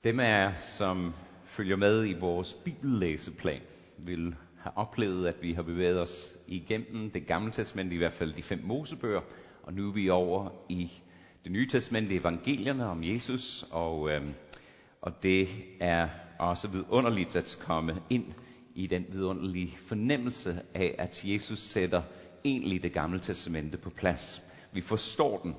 Dem af jer, som følger med i vores bibellæseplan, vil have oplevet, at vi har bevæget os igennem det gamle testament, i hvert fald de 5 Mosebøger, og nu er vi over i det nye testament, evangelierne om Jesus, og det er også vidunderligt at komme ind i den vidunderlige fornemmelse af, at Jesus sætter egentlig det gamle testamente på plads. Vi forstår den.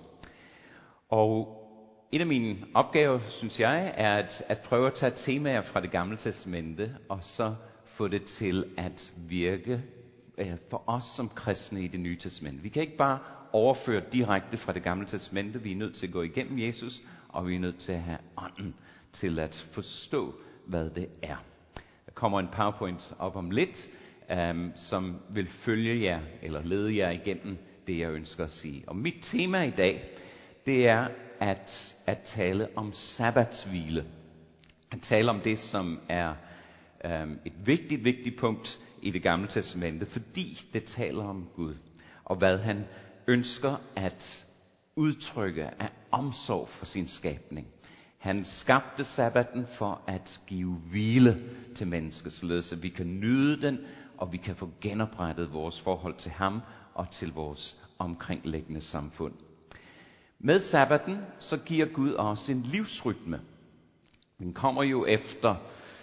Og en af mine opgaver, synes jeg, er at prøve at tage temaer fra det gamle testamente, og så få det til at virke for os som kristne i det nye testamente. Vi kan ikke bare overføre direkte fra det gamle testamente. Vi er nødt til at gå igennem Jesus, og vi er nødt til at have ånden til at forstå, hvad det er. Der kommer en PowerPoint op om lidt, som vil følge jer, eller lede jer igennem det, jeg ønsker at sige. Og mit tema i dag, det er at tale om sabbatshvile. At tale om det, som er et vigtigt punkt i det gamle testamente, fordi det taler om Gud, og hvad han ønsker at udtrykke af omsorg for sin skabning. Han skabte sabbaten for at give hvile til mennesket, således at vi kan nyde den, og vi kan få genoprettet vores forhold til ham og til vores omkringliggende samfund. Med sabbaten, så giver Gud også en livsrytme. Den kommer jo efter,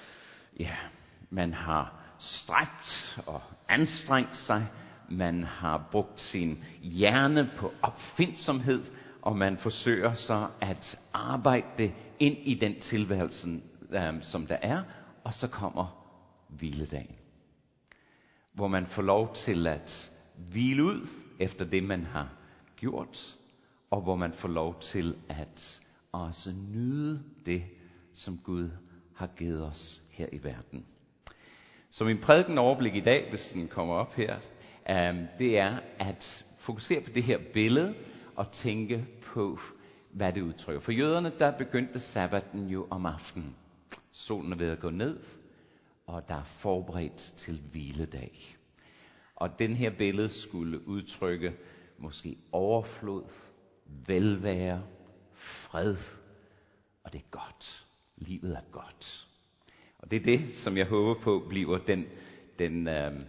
man har stræbt og anstrengt sig, man har brugt sin hjerne på opfindsomhed, og man forsøger så at arbejde det ind i den tilværelse, som der er, og så kommer hviledagen, hvor man får lov til at hvile ud efter det, man har gjort, og hvor man får lov til at også nyde det, som Gud har givet os her i verden. Så min prædiken overblik i dag, hvis den kommer op her, det er at fokusere på det her billede og tænke på, hvad det udtrykker. For jøderne, der begyndte sabbaten jo om aftenen. Solen er ved at gå ned, og der er forberedt til hviledag. Og den her billede skulle udtrykke måske overflod, velvære, fred, og det er godt. Livet er godt. Og det er det, som jeg håber på bliver den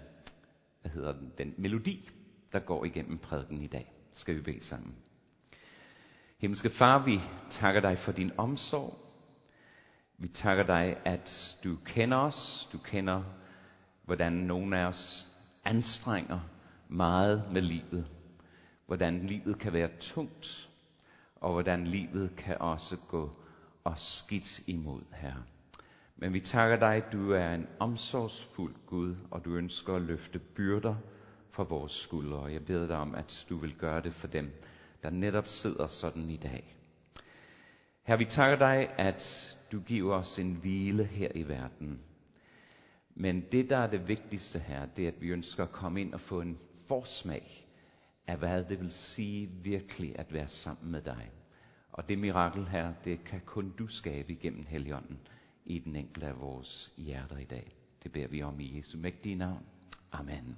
melodi, der går igennem prædiken i dag. Skal vi bede sammen. Himmelske Far, vi takker dig for din omsorg. Vi takker dig, at du kender os. Du kender, hvordan nogen af os anstrenger meget med livet. Hvordan livet kan være tungt, og hvordan livet kan også gå os skidt imod, Herre. Men vi takker dig, du er en omsorgsfuld Gud, og du ønsker at løfte byrder fra vores skuldre. Og jeg beder dig om, at du vil gøre det for dem, der netop sidder sådan i dag. Herre, vi takker dig, at du giver os en hvile her i verden. Men det, der er det vigtigste her, det er, at vi ønsker at komme ind og få en forsmag af, hvad det vil sige virkelig at være sammen med dig. Og det mirakel her, det kan kun du skabe igennem Helligånden i den enkelte af vores hjerter i dag. Det beder vi om i Jesu mægtige navn. Amen.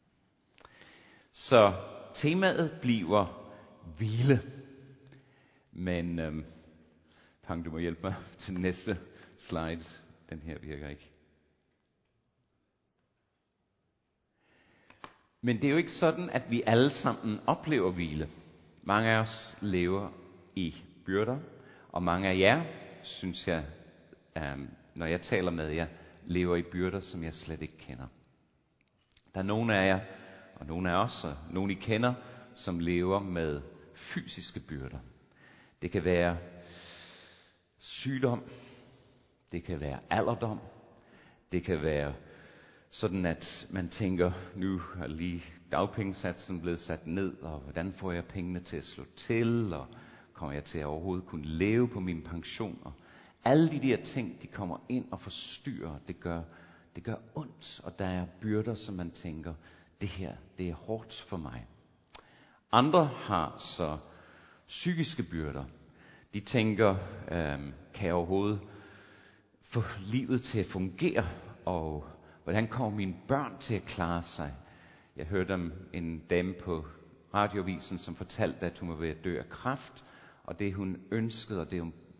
Så temaet bliver hvile. Men Pang, du må hjælpe mig til den næste slide. Den her virker ikke. Men det er jo ikke sådan, at vi alle sammen oplever hvile. Mange af os lever i byrder, og mange af jer, synes jeg, når jeg taler med jer, lever i byrder, som jeg slet ikke kender. Der er nogle af jer, og nogle af os, og nogle I kender, som lever med fysiske byrder. Det kan være sygdom, det kan være alderdom, det kan være sådan, at man tænker, nu er lige dagpengesatsen blevet sat ned, og hvordan får jeg pengene til at slå til, og kommer jeg til at overhovedet kunne leve på min pension? Og alle de der ting, de kommer ind og forstyrrer, det gør ondt, og der er byrder, som man tænker, det her, det er hårdt for mig. Andre har så psykiske byrder. De tænker, kan jeg overhovedet få livet til at fungere, og hvordan kommer mine børn til at klare sig? Jeg hørte om en dame på radioavisen, som fortalte, at hun var ved at dø af kræft, og det hun ønskede, og det hun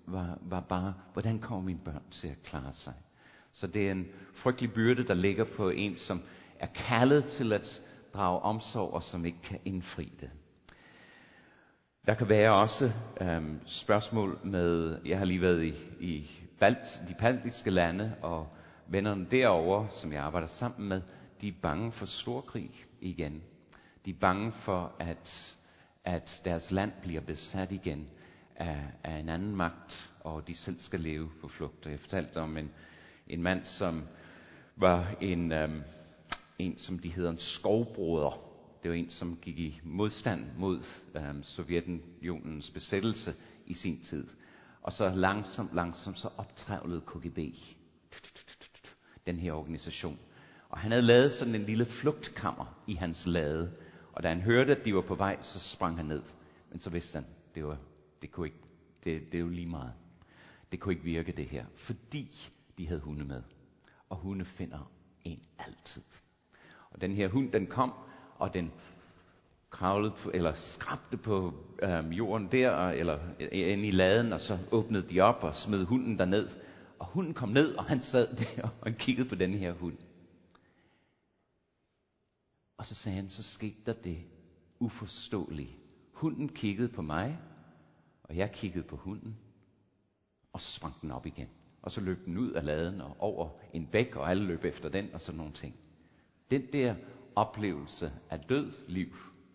var bare, hvordan kommer mine børn til at klare sig? Så det er en frygtelig byrde, der ligger på en, som er kaldet til at drage omsorg, og som ikke kan indfri det. Der kan være også spørgsmål med, jeg har lige været i de baltiske lande, og vennerne derovre, som jeg arbejder sammen med, de er bange for storkrig igen. De er bange for, at deres land bliver besat igen af en anden magt, og de selv skal leve på flugt. Jeg fortalte om en mand, som var en som de hedder en skovbroder. Det var en, som gik i modstand mod Sovjetunionens besættelse i sin tid. Og så langsomt så optrævlede KGB den her organisation. Og han havde lavet sådan en lille flugtkammer i hans lade. Og da han hørte, at de var på vej, så sprang han ned. Men så vidste han, det er jo lige meget. Det kunne ikke virke det her, fordi de havde hunde med. Og hunde finder en altid. Og den her hund, den kom, og den kravlede på, eller skrabte på jorden der, eller inde i laden, og så åbnede de op og smed hunden derned. Og hunden kom ned, og han sad der, og han kiggede på den her hund. Og så sagde han, så skete der det uforståelige. Hunden kiggede på mig, og jeg kiggede på hunden, og så sprang den op igen. Og så løb den ud af laden og over en bæk, og alle løb efter den, og sådan nogle ting. Den der oplevelse af død liv.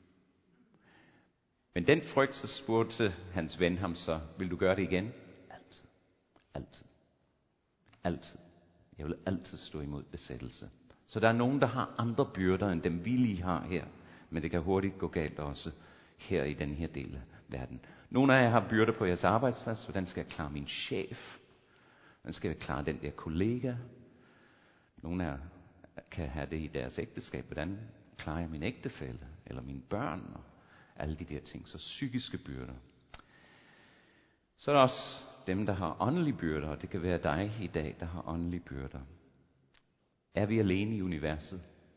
Men den frygt, så spurgte hans ven ham så, vil du gøre det igen? Altid. Altid. Altid. Jeg vil altid stå imod besættelse. Så der er nogen, der har andre byrder, end dem vi lige har her. Men det kan hurtigt gå galt også her i den her del af verden. Nogle af jer har byrder på jeres arbejdsplads. Hvordan skal jeg klare min chef? Hvordan skal jeg klare den der kollega? Nogle af jer kan have det i deres ægteskab. Hvordan klarer jeg min ægtefælle? Eller mine børn? Og alle de der ting. Så psykiske byrder. Så er der også dem, der har åndelige byrder. Og det kan være dig i dag, der har åndelige byrder. Er vi alene i universet?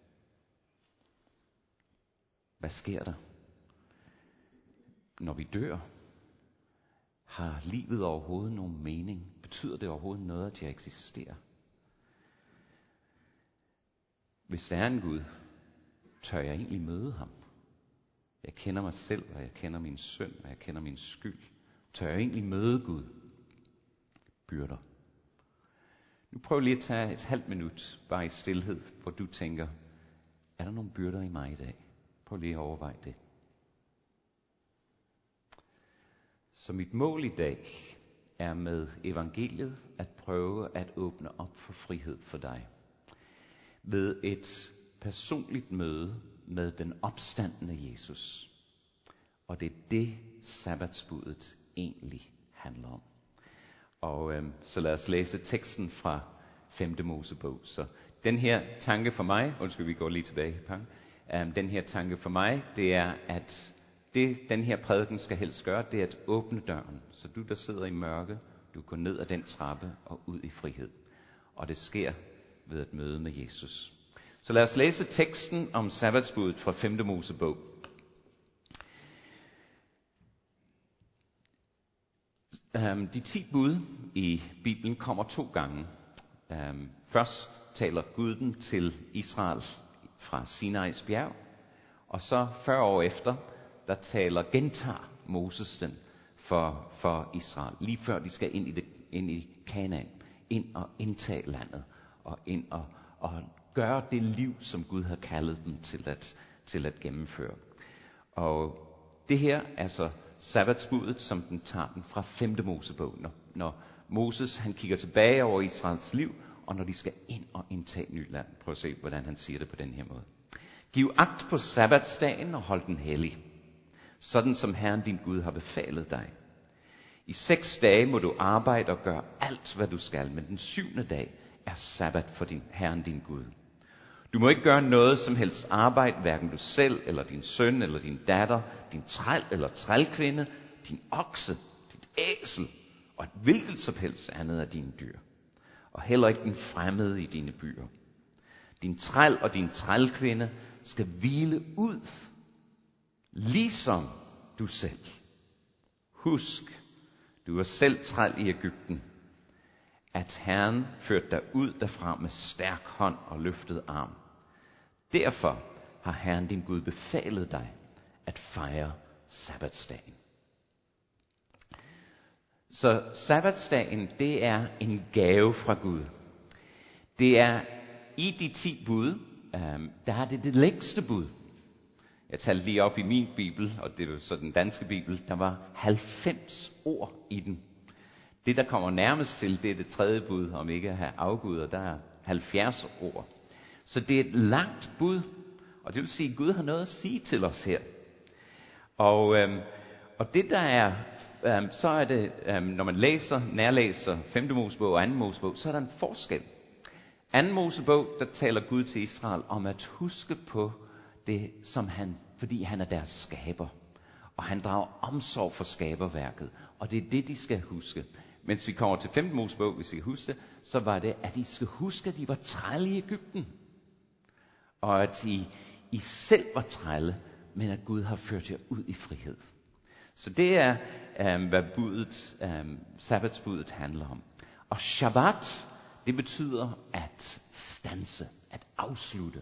Hvad sker der, når vi dør? Har livet overhovedet nogen mening? Betyder det overhovedet noget, at jeg eksisterer? Hvis der er en Gud, tør jeg egentlig møde ham? Jeg kender mig selv, og jeg kender min synd, og jeg kender min skyld. Tør jeg egentlig møde Gud? Byrder. Nu prøv lige at tage et halvt minut, bare i stilhed, hvor du tænker, er der nogle byrder i mig i dag? Prøv lige at overveje det. Så mit mål i dag er med evangeliet at prøve at åbne op for frihed for dig. Ved et personligt møde med den opstandne Jesus. Og det er det, sabbatsbuddet egentlig handler om. Og så lad os læse teksten fra 5. Mosebog. Så den her tanke for mig, vi går lige tilbage, den her tanke for mig, det er, at det den her prædiken skal helst gøre, det er at åbne døren. Så du, der sidder i mørke, du går ned ad den trappe og ud i frihed. Og det sker ved at møde med Jesus. Så lad os læse teksten om sabbatsbuddet fra 5. Mosebog. De 10 bud i Bibelen kommer 2 gange. Først taler Gud til Israel fra Sinais bjerg, og så 40 år efter, der gentager Moses den for Israel, lige før de skal ind i Kanaan, ind og indtage landet, og ind og gøre det liv, som Gud har kaldet dem til at gennemføre. Og det her er så sabbatsbuddet, som den tager den fra 5. Mosebog, når Moses han kigger tilbage over Israels liv, og når de skal ind og indtage nyt land. Prøv at se, hvordan han siger det på den her måde. Giv agt på sabbatsdagen og hold den hellig, sådan som Herren din Gud har befalet dig. I 6 dage må du arbejde og gøre alt, hvad du skal, men den 7. dag er sabbat for Herren din Gud. Du må ikke gøre noget som helst arbejde, hverken du selv, eller din søn, eller din datter, din træl eller trælkvinde, din okse, dit æsel, og et hvilket som helst andet af dine dyr. Og heller ikke den fremmede i dine byer. Din træl og din trælkvinde skal hvile ud, ligesom du selv. Husk, Du var selv træl i Egypten. At Herren førte dig ud derfra med stærk hånd og løftet arm. Derfor har Herren din Gud befalet dig at fejre sabbatsdagen. Så sabbatsdagen, det er en gave fra Gud. Det er i de 10 bud, der er det længste bud. Jeg talte lige op i min bibel, og det er så den danske bibel, der var 90 ord i den. Det, der kommer nærmest til, det er det 3. bud, om ikke at have afguder, der er 70 ord. Så det er et langt bud, og det vil sige, at Gud har noget at sige til os her. Og det der er, så er det, når man nærlæser 5. Mosebog og 2. Mosebog, så er der en forskel. 2. Mosebog, der taler Gud til Israel om at huske på det, fordi han er deres skaber. Og han drager omsorg for skaberværket, og det er det, de skal huske. Mens vi kommer til 5. Mosebog, hvis I husker det, så var det, at de skal huske, at de var trælle i Egypten. Og at I selv var trælle, men at Gud har ført jer ud i frihed. Så det er, hvad sabbatsbuddet handler om. Og Shabbat, det betyder at standse, at afslutte.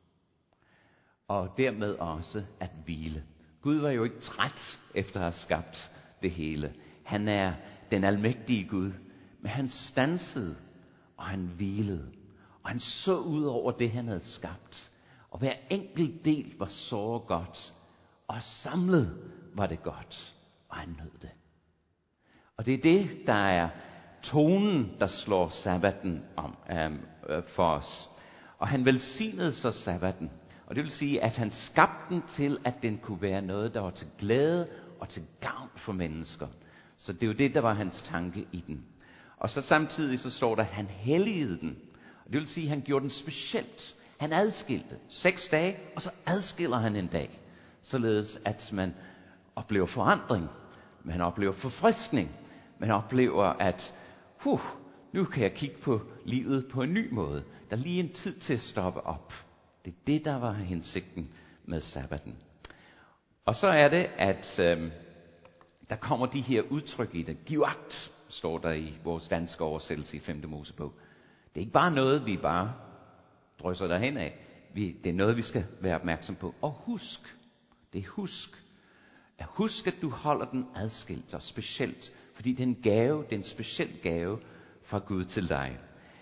Og dermed også at hvile. Gud var jo ikke træt efter at have skabt det hele. Han er den almægtige Gud, men han stansede, og han hvilede. Og han så ud over det, han havde skabt. Og hver enkelt del var så godt, og samlet var det godt, og han nød det. Og det er det, der er tonen, der slår sabbaten om for os. Og han velsignede så sabbaten. Og det vil sige, at han skabte den til, at den kunne være noget, der var til glæde og til gavn for mennesker. Så det er jo det, der var hans tanke i den. Og så samtidig så står der, at han helligede den. Og det vil sige, at han gjorde den specielt. Han adskilte 6 dage, og så adskiller han en dag. Således at man oplever forandring, man oplever forfriskning, man oplever, at nu kan jeg kigge på livet på en ny måde. Der er lige en tid til at stoppe op. Det er det, der var hensigten med sabbaten. Og så er det, at der kommer de her udtryk i det. Giv agt, står der i vores danske oversættelse i 5. Mosebog. Det er ikke bare noget, vi bare drysser derhen af. Det er noget, vi skal være opmærksom på. Og husk, det er husk. Husk, at du holder den adskilt og specielt. Fordi det er en gave, det er en speciel gave fra Gud til dig.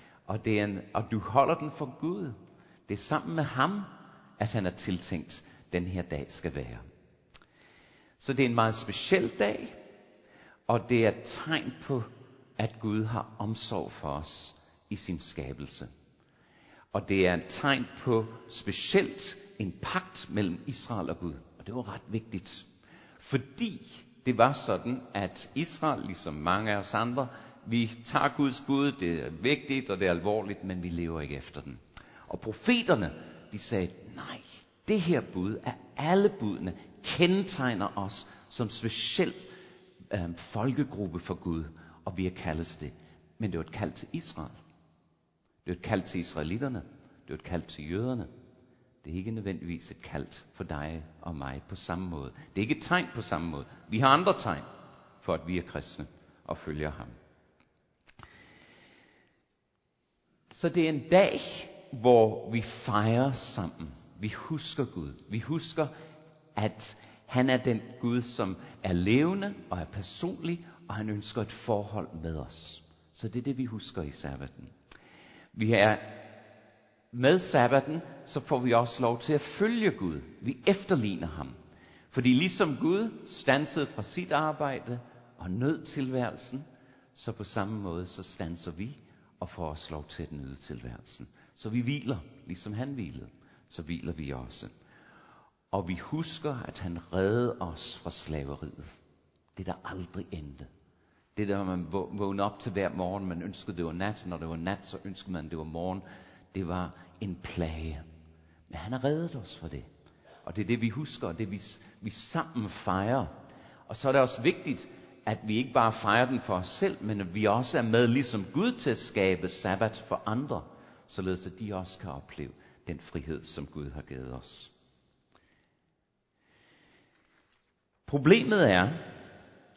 Og du holder den for Gud. Det er sammen med ham, at han er tiltænkt, den her dag skal være. Så det er en meget speciel dag, og det er et tegn på, at Gud har omsorg for os i sin skabelse. Og det er et tegn på specielt en pagt mellem Israel og Gud. Og det var ret vigtigt, fordi det var sådan, at Israel, ligesom mange af os andre, vi tager Guds bud, det er vigtigt og det er alvorligt, men vi lever ikke efter den. Og profeterne, de sagde, nej, det her bud af alle budene kendetegner os som speciel folkegruppe for Gud, og vi er kaldet det. Men det var et kald til Israel. Det er et kald til israelitterne. Det er et kald til jøderne. Det er ikke nødvendigvis et kald for dig og mig på samme måde. Det er ikke et tegn på samme måde. Vi har andre tegn for, at vi er kristne og følger ham. Så det er en dag, hvor vi fejrer sammen. Vi husker Gud. Vi husker, at han er den Gud, som er levende og er personlig, og han ønsker et forhold med os. Så det er det, vi husker i sabbaten. Vi er med sabbaten, så får vi også lov til at følge Gud. Vi efterligner ham. Fordi ligesom Gud standsede fra sit arbejde og nød tilværelsen, så på samme måde så standser vi og får os lov til at nyde tilværelsen. Så vi hviler, ligesom han hvilede, så hviler vi også. Og vi husker, at han reddede os fra slaveriet. Det der aldrig endte. Det der, man vågnede op til hver morgen, man ønskede, det var nat. Når det var nat, så ønskede man, det var morgen. Det var en plage. Men han har reddet os fra det. Og det er det, vi husker, og det vi sammen fejrer. Og så er det også vigtigt, at vi ikke bare fejrer den for os selv, men at vi også er med ligesom Gud til at skabe sabbat for andre, således at de også kan opleve den frihed, som Gud har givet os. Problemet er,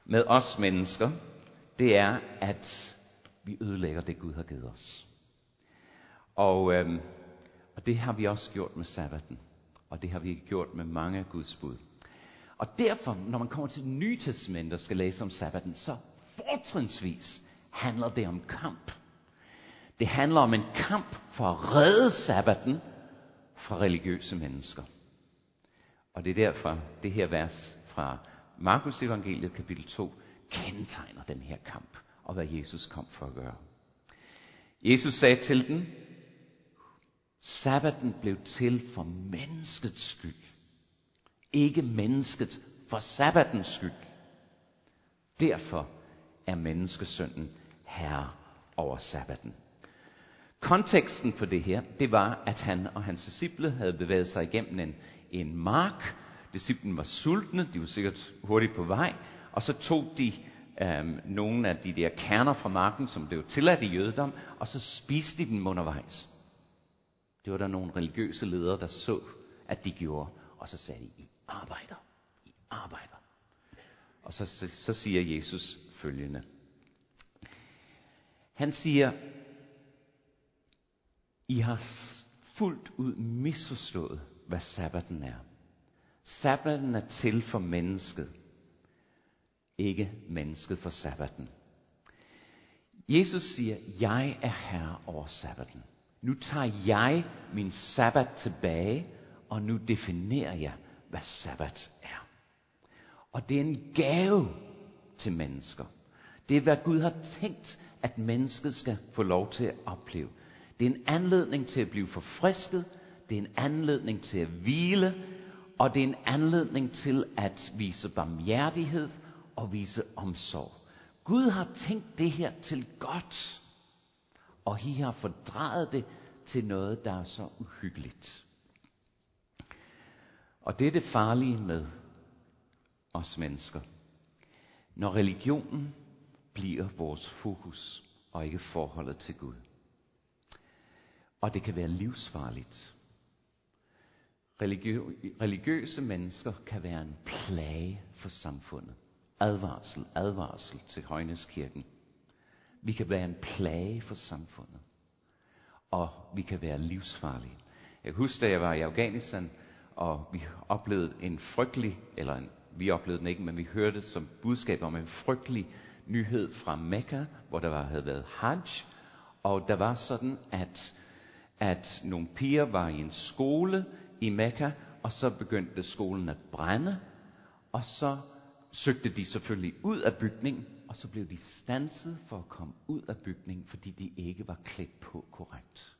med os mennesker, det er, at vi ødelægger det, Gud har givet os. Og det har vi også gjort med sabbaten. Og det har vi gjort med mange af Guds bud. Og derfor, når man kommer til det nye testament og skal læse om sabbaten, så fortrinsvis handler det om kamp. Det handler om en kamp for at redde sabbaten fra religiøse mennesker. Og det er derfor, det her vers fra Markus evangeliet kapitel 2 kendetegner den her kamp, og hvad Jesus kom for at gøre. Jesus sagde til den, sabbaten blev til for menneskets skyld. Ikke mennesket for sabbatens skyld. Derfor er menneskesønnen herre over sabbaten. Konteksten for det her, det var, at han og hans disciple havde bevæget sig igennem en mark. Disciplen var sultne, de var sikkert hurtigt på vej, og så tog de nogle af de der kerner fra marken, som blev tilladt i jødedom, og så spiste de dem undervejs. Det var der nogle religiøse ledere, der så, at de gjorde, og så sagde de, I arbejder. Og så siger Jesus følgende. Han siger, I har fuldt ud misforstået, hvad sabbaten er. Sabbaten er til for mennesket, ikke mennesket for sabbaten. Jesus siger, jeg er herre over sabbaten. Nu tager jeg min sabbat tilbage, og nu definerer jeg, hvad sabbat er. Og det er en gave til mennesker. Det er, hvad Gud har tænkt, at mennesket skal få lov til at opleve. Det er en anledning til at blive forfrisket. Det er en anledning til at hvile. Og det er en anledning til at vise barmhjertighed og vise omsorg. Gud har tænkt det her til godt. Og I har fordrejet det til noget, der er så uhyggeligt. Og det er det farlige med os mennesker. Når religionen bliver vores fokus og ikke forholdet til Gud. Og det kan være livsfarligt. Religiøse mennesker kan være en plage for samfundet. Advarsel til Højneskirken. Vi kan være en plage for samfundet. Og vi kan være livsfarlige. Jeg kan huske, da jeg var i Afghanistan, og vi oplevede vi oplevede den ikke, men vi hørte som budskab om en frygtelig nyhed fra Mekka, hvor der havde været hajj. Og der var sådan, at nogle piger var i en skole i Mekka, og så begyndte skolen at brænde, og så søgte de selvfølgelig ud af bygningen, og så blev de standset for at komme ud af bygningen, fordi de ikke var klædt på korrekt.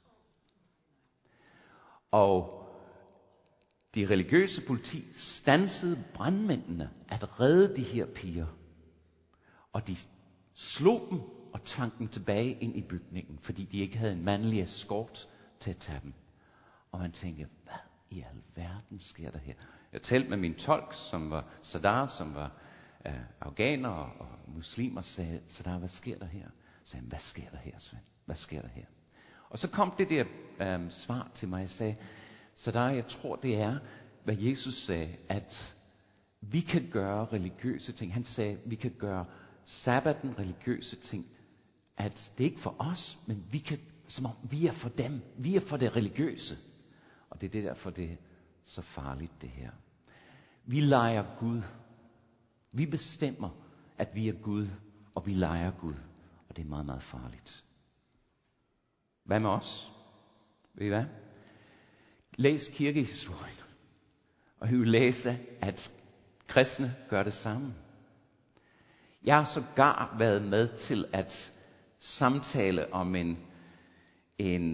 Og de religiøse politi standsede brandmændene at redde de her piger, og de slog dem og tvang dem tilbage ind i bygningen, fordi de ikke havde en mandlig eskort til at tage dem. Og man tænkte, hvad i alverden sker der her? Jeg talte med min tolk, som var Sadar, som var afghaner og muslim, og sagde, Sadar, hvad sker der her? Så sagde han, hvad sker der her, Svend? Hvad sker der her? Og så kom det der svar til mig, jeg sagde, Sadar, jeg tror det er, hvad Jesus sagde, at vi kan gøre religiøse ting. Han sagde, vi kan gøre sabbaten religiøse ting, at det er ikke for os, men vi kan, som om vi er for dem. Vi er for det religiøse. Og det er det derfor, det er så farligt, det her. Vi leger Gud. Vi bestemmer, at vi er Gud, og vi leger Gud. Og det er meget, meget farligt. Hvad med os? Ved I hvad? Læs kirkehistorien. Og I vil læse, at kristne gør det samme. Jeg har sågar været med til at samtale om en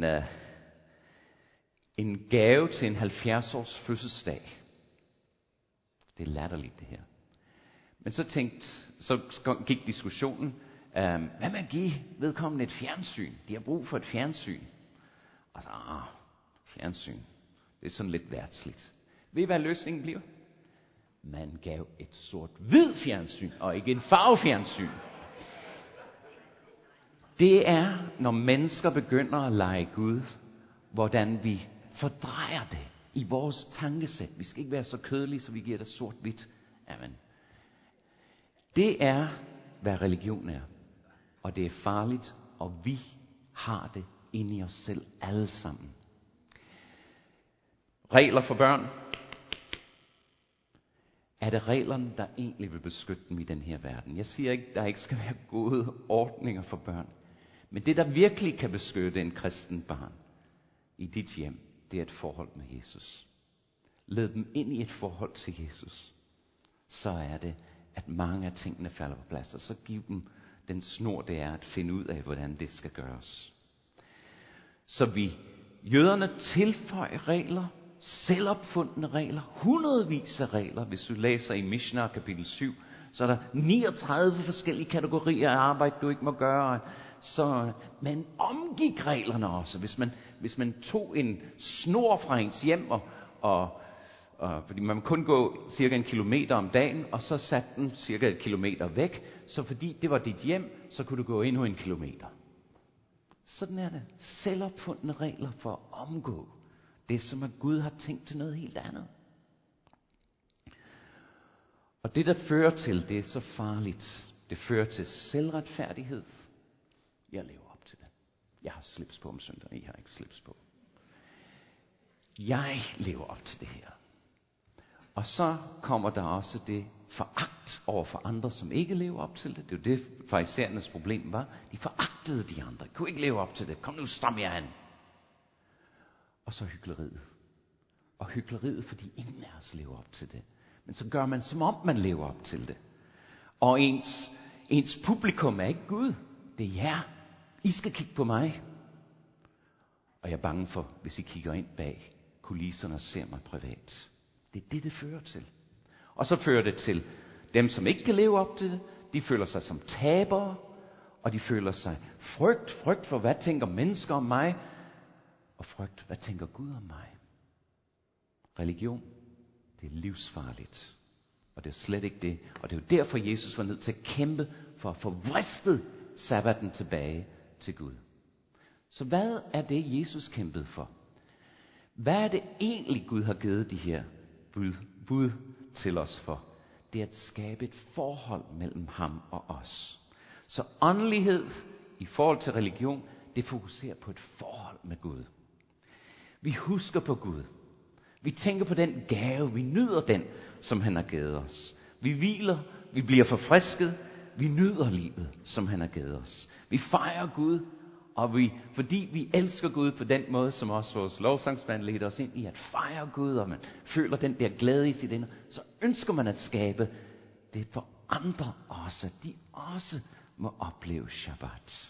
gave til en 70-års fødselsdag. Det er latterligt, det her. Men så gik diskussionen, hvad med at give vedkommende et fjernsyn? De har brug for et fjernsyn. Og så, fjernsyn, det er sådan lidt værtsligt. Ved I, hvad løsningen bliver? Man gav et sort-hvid fjernsyn, og ikke en farvefjernsyn. Det er, når mennesker begynder at lege Gud, hvordan vi fordrejer det i vores tankesæt. Vi skal ikke være så kødelige, så vi giver det sort-hvidt. Jamen, Det er, hvad religion er. Og det er farligt, og vi har det inde i os selv alle sammen. Regler for børn. Er det reglerne, der egentlig vil beskytte dem i den her verden? Jeg siger ikke, at der ikke skal være gode ordninger for børn. Men det, der virkelig kan beskytte en kristen barn i dit hjem, det er et forhold med Jesus. Led dem ind i et forhold til Jesus. Så er det, at mange af tingene falder på plads. Og så giv dem den snor, det er at finde ud af, hvordan det skal gøres. Så jøderne tilføjer regler, selvopfundne regler, hundredvis af regler. Hvis du læser i Mishnah kapitel 7, så er der 39 forskellige kategorier af arbejde, du ikke må gøre. Så man omgik reglerne også. Hvis man tog en snor fra ens hjem, fordi man kun gå cirka 1 kilometer om dagen, og så satte den cirka 1 kilometer væk, så fordi det var dit hjem, så kunne du gå endnu 1 kilometer. Sådan er det. Selvopfundne regler for at omgå det, som at Gud har tænkt til noget helt andet. Og det, der fører til, det er så farligt. Det fører til selvretfærdighed. Jeg lever op til det. Jeg har slips på om søndagen, I har ikke slips på. Jeg lever op til det her. Og så kommer der også det foragt over for andre, som ikke lever op til det. Det er jo det, farisæernes problem var. De foragtede de andre. De kunne ikke leve op til det. Kom nu, stram jer an. Og så hykleriet. Og hykleriet, fordi ingen af os lever op til det. Men så gør man, som om man lever op til det. Og ens publikum er ikke Gud. Det er jer. I skal kigge på mig. Og jeg er bange for, hvis I kigger ind bag kulisserne og ser mig privat. Det er det, det fører til. Og så fører det til dem, som ikke kan leve op til det. De føler sig som tabere. Og de føler sig frygt for, hvad tænker mennesker om mig. Og frygt, hvad tænker Gud om mig. Religion, det er livsfarligt. Og det er slet ikke det. Og det er jo derfor, Jesus var nødt til at kæmpe for at få vristet sabbaten tilbage til Gud. Så hvad er det, Jesus kæmpede for? Hvad er det egentlig, Gud har givet de her bud til os for? Det er at skabe et forhold mellem ham og os. Så åndelighed i forhold til religion, det fokuserer på et forhold med Gud. Vi husker på Gud. Vi tænker på den gave, vi nyder den, som han har givet os. Vi hviler, vi bliver forfrisket, vi nyder livet, som han har givet os. Vi fejrer Gud, og fordi vi elsker Gud på den måde, som også vores lovsangsband leder os ind i, at fejre Gud, og man føler den der glæde i sit indre, så ønsker man at skabe det for andre også, at de også må opleve Shabbat.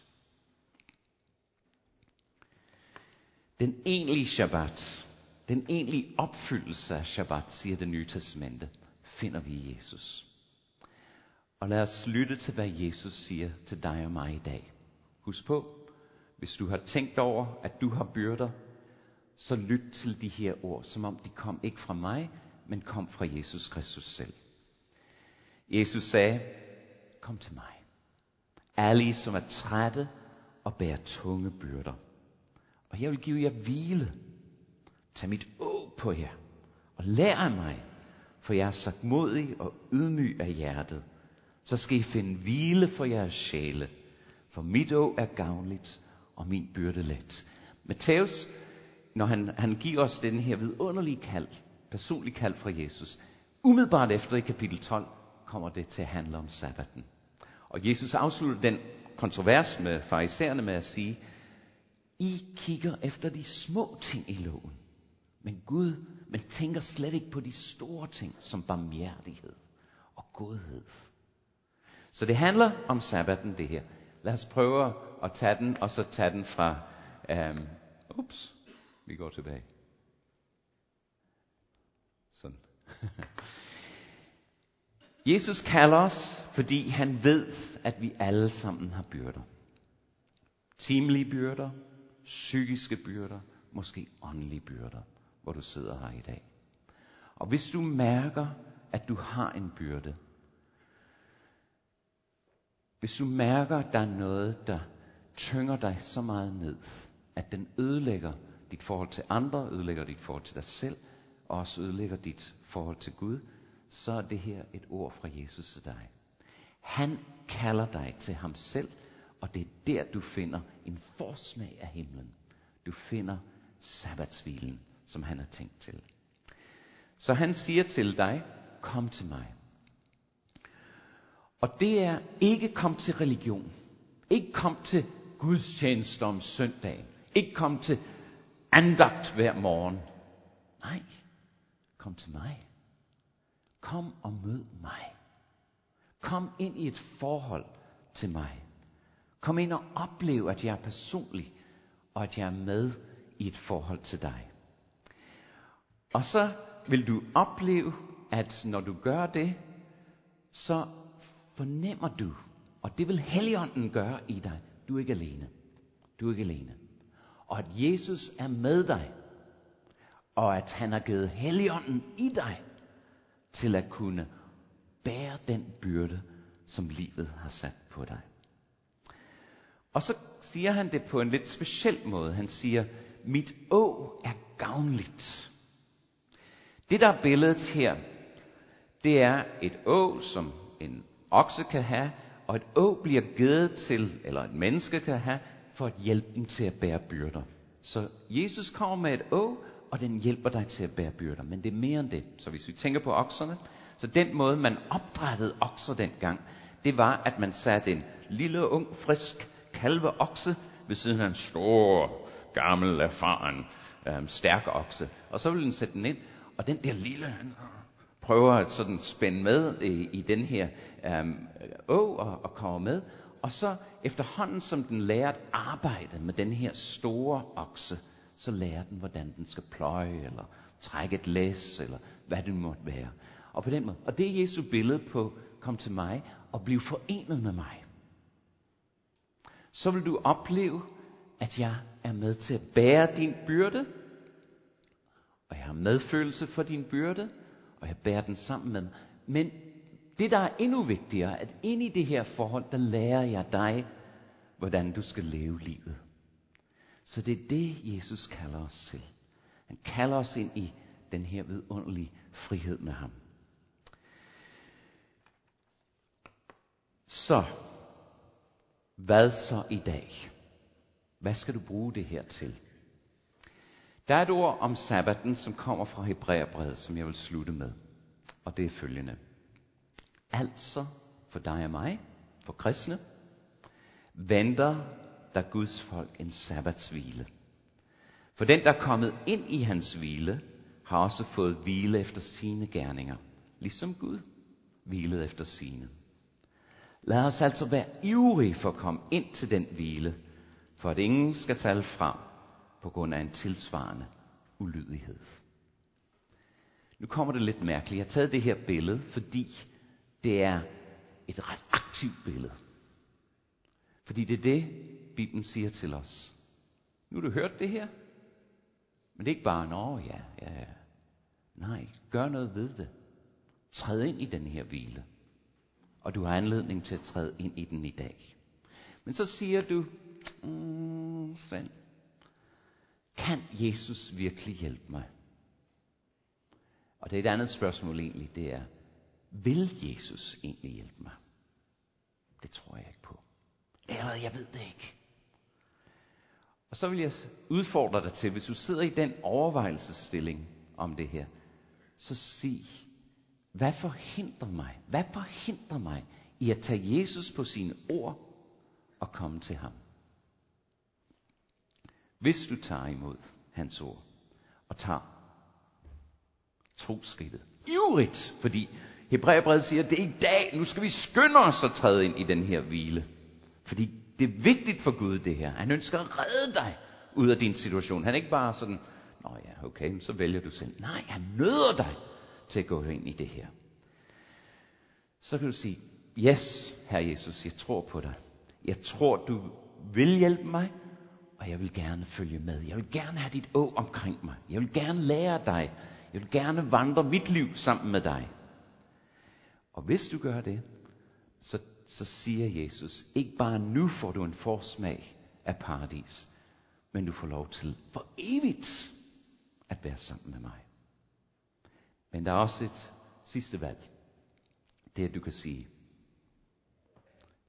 Den egentlige Shabbat, den egentlige opfyldelse af Shabbat, siger det Nye Testamente, finder vi i Jesus. Og lad os lytte til, hvad Jesus siger til dig og mig i dag. Husk på, hvis du har tænkt over, at du har byrder, så lyt til de her ord, som om de kom ikke fra mig, men kom fra Jesus Kristus selv. Jesus sagde, kom til mig. Alle I, som er trætte og bærer tunge byrder. Og jeg vil give jer hvile. Tag mit åg på jer og lær af mig, for jeg er sagtmodig og ydmyg af hjertet. Så skal I finde hvile for jeres sjæle, for mit åg er gavnligt og min byrde let. Matthæus, når han giver os den her vidunderlige kald, personlig kald fra Jesus, umiddelbart efter i kapitel 12 kommer det til at handle om sabbaten. Og Jesus afslutter den kontrovers med farisæerne med at sige, I kigger efter de små ting i loven, men tænker slet ikke på de store ting som barmhjertighed og godhed. Så det handler om sabbaten, det her. Lad os prøve at tage den, og så tage den fra... vi går tilbage. Sådan. Jesus kalder os, fordi han ved, at vi alle sammen har byrder. Timelige byrder, psykiske byrder, måske åndelige byrder, hvor du sidder her i dag. Og hvis du mærker, at du har en byrde, hvis du mærker, at der er noget, der tynger dig så meget ned, at den ødelægger dit forhold til andre, ødelægger dit forhold til dig selv, og også ødelægger dit forhold til Gud, så er det her et ord fra Jesus til dig. Han kalder dig til ham selv, og det er der, du finder en forsmag af himlen. Du finder sabbatshvilen, som han har tænkt til. Så han siger til dig, kom til mig. Og det er ikke kom til religion. Ikke kom til gudstjeneste om søndagen. Ikke kom til andagt hver morgen. Nej, kom til mig. Kom og mød mig. Kom ind i et forhold til mig. Kom ind og oplev, at jeg er personlig, og at jeg er med i et forhold til dig. Og så vil du opleve, at når du gør det, så fornemmer du, og det vil Helligånden gøre i dig, du er ikke alene. Du er ikke alene. Og at Jesus er med dig, og at han har givet Helligånden i dig, til at kunne bære den byrde, som livet har sat på dig. Og så siger han det på en lidt speciel måde. Han siger, mit åg er gavnligt. Det der er billedet her, det er et åg, som en okse kan have, og et åg bliver givet til, eller et menneske kan have, for at hjælpe dem til at bære byrder. Så Jesus kommer med et åg, og den hjælper dig til at bære byrder. Men det er mere end det. Så hvis vi tænker på okserne, så den måde, man opdrættede okser dengang, det var, at man satte en lille, ung, frisk kalveokse ved siden af en stor, gammel, erfaren, stærk okse. Og så ville den sætte den ind, og den der lille, han prøver at sådan spænde med i den her åg og kommer med. Og så efterhånden, som den lærer at arbejde med den her store okse, så lærer den, hvordan den skal pløje, eller trække et læs, eller hvad det måtte være. Og på den måde. Og det er Jesu billede på, kom til mig og bliv forenet med mig. Så vil du opleve, at jeg er med til at bære din byrde, og jeg har medfølelse for din byrde, og jeg bærer den sammen med mig. Men det, der er endnu vigtigere, at ind i det her forhold, der lærer jeg dig, hvordan du skal leve livet. Så det er det, Jesus kalder os til. Han kalder os ind i den her vidunderlige frihed med ham. Så, hvad så i dag? Hvad skal du bruge det her til? Der er et ord om sabbaten, som kommer fra Hebræerbrevet, som jeg vil slutte med. Og det er følgende. Altså, for dig og mig, for kristne, venter der Guds folk en sabbatshvile. For den, der er kommet ind i hans hvile, har også fået hvile efter sine gerninger, ligesom Gud hvilede efter sine. Lad os altså være ivrige for at komme ind til den hvile, for at ingen skal falde fra på grund af en tilsvarende ulydighed. Nu kommer det lidt mærkeligt. Jeg har taget det her billede, fordi det er et ret aktivt billede. Fordi det er det, Bibelen siger til os. Nu har du hørt det her, men det er ikke bare, ja. Nej, gør noget ved det. Træd ind i den her hvile. Og du har anledning til at træde ind i den i dag. Men så siger du, Svend, kan Jesus virkelig hjælpe mig? Og det er et andet spørgsmål egentlig, det er, vil Jesus egentlig hjælpe mig? Det tror jeg ikke på. Eller jeg ved det ikke. Og så vil jeg udfordre dig til, hvis du sidder i den overvejelsesstilling om det her, så sig, hvad forhindrer mig i at tage Jesus på sine ord og komme til ham? Hvis du tager imod hans ord og tager troskridtet ivrigt, fordi Hebræerbrevet siger, at det er i dag, nu skal vi skynde os at træde ind i den her hvile. Fordi det er vigtigt for Gud det her. Han ønsker at redde dig ud af din situation. Han er ikke bare sådan, okay, så vælger du selv. Nej, han nøder dig til at gå ind i det her. Så kan du sige, yes, Herre Jesus, jeg tror på dig. Jeg tror, du vil hjælpe mig, og jeg vil gerne følge med. Jeg vil gerne have dit åg omkring mig. Jeg vil gerne lære dig. Jeg vil gerne vandre mit liv sammen med dig. Og hvis du gør det, så siger Jesus, ikke bare nu får du en forsmag af paradis, men du får lov til for evigt at være sammen med mig. Men der er også et sidste valg. Det er, at du kan sige,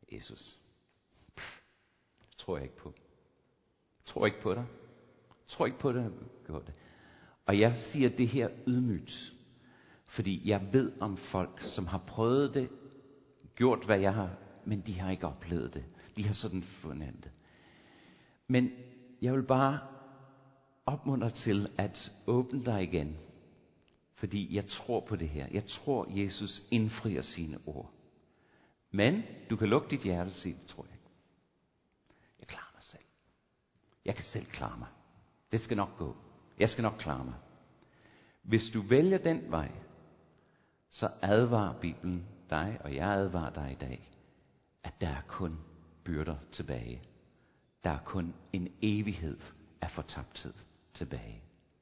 Jesus, det tror jeg ikke på. Jeg tror ikke på dig. Jeg tror ikke på det, gjort det. Og jeg siger det her ydmygt, fordi jeg ved om folk, som har prøvet det, gjort hvad jeg har, men de har ikke oplevet det. De har sådan fundet det. Men jeg vil bare opmuntre til at åbne dig igen, fordi jeg tror på det her. Jeg tror, Jesus indfrier sine ord. Men du kan lukke dit hjerte og sige, det tror jeg ikke. Jeg klarer mig selv. Jeg kan selv klare mig. Det skal nok gå. Jeg skal nok klare mig. Hvis du vælger den vej, så advarer Bibelen dig, og jeg advarer dig i dag, at der er kun byrder tilbage. Der er kun en evighed af fortabthed tilbage.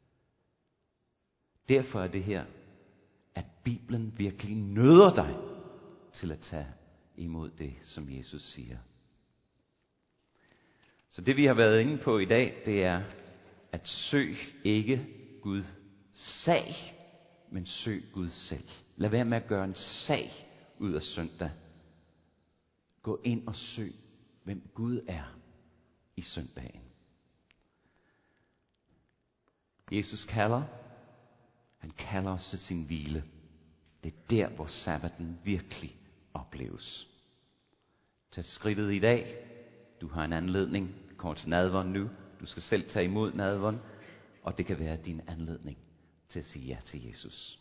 Derfor er det her, at Bibelen virkelig nøder dig til at tage imod det, som Jesus siger. Så det vi har været inde på i dag, det er at søg ikke Guds sag, men søg Gud selv. Lad være med at gøre en sag ud af søndag. Gå ind og søg, hvem Gud er i søndagen. Jesus kalder. Han kalder os til sin hvile. Det er der, hvor sabbaten virkelig opleves. Tag skridtet i dag. Du har en anledning. Kommer til nadveren nu. Du skal selv tage imod nadveren. Og det kan være din anledning til at sige ja til Jesus.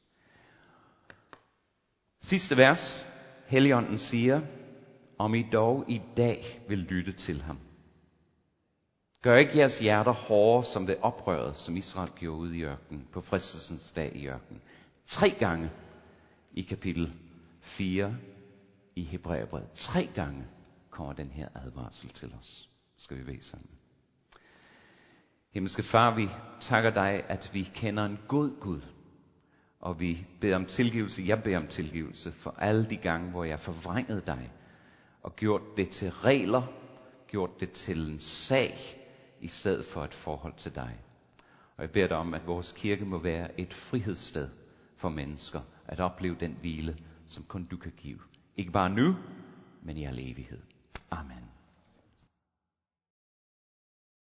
Sidste vers. Helligånden siger, om I dog i dag vil lytte til ham. Gør ikke jeres hjerter hårde som det oprøret, som Israel gjorde ude i ørkenen, på fristelsens dag i ørkenen. 3 gange i kapitel 4 i Hebræerbrevet. 3 gange kommer den her advarsel til os. Skal vi bede sammen. Himmelske Far, vi takker dig, at vi kender en god Gud. Og vi beder om tilgivelse, jeg beder om tilgivelse for alle de gange, hvor jeg forvrængede dig. Og gjort det til regler, gjort det til en sag, i stedet for et forhold til dig. Og jeg beder dig om, at vores kirke må være et frihedssted for mennesker, at opleve den hvile, som kun du kan give. Ikke bare nu, men i al evighed.